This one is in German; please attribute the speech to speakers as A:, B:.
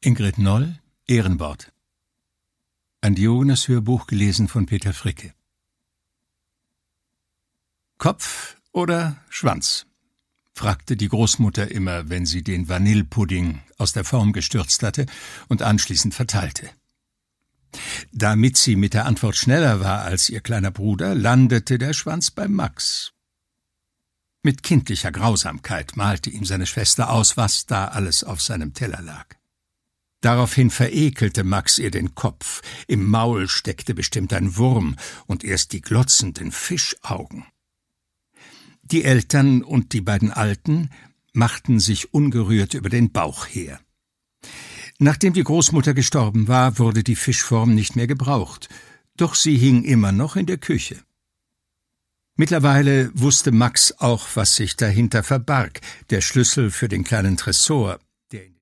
A: Ingrid Noll, Ehrenwort. Ein Diogenes-Hörbuch gelesen von Peter Fricke. Kopf oder Schwanz? Fragte die Großmutter immer, wenn sie den Vanillepudding aus der Form gestürzt hatte und anschließend verteilte. Damit sie mit der Antwort schneller war als ihr kleiner Bruder, landete der Schwanz bei Max. Mit kindlicher Grausamkeit malte ihm seine Schwester aus, was da alles auf seinem Teller lag. Daraufhin verekelte Max ihr den Kopf, im Maul steckte bestimmt ein Wurm und erst die glotzenden Fischaugen. Die Eltern und die beiden Alten machten sich ungerührt über den Bauch her. Nachdem die Großmutter gestorben war, wurde die Fischform nicht mehr gebraucht, doch sie hing immer noch in der Küche. Mittlerweile wusste Max auch, was sich dahinter verbarg, der Schlüssel für den kleinen Tresor,